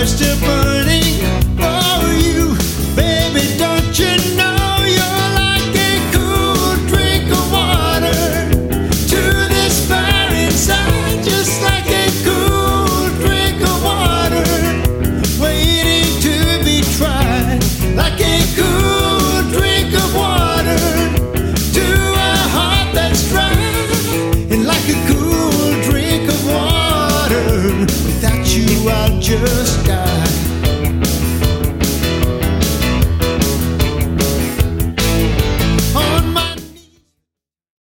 still burning for you. Baby, don't you know you're like a cool drink of water to this fire inside, just like a cool drink of water waiting to be tried, like a cool drink of water to a heart that's dry, and like a cool drink of water, without you I'll just die.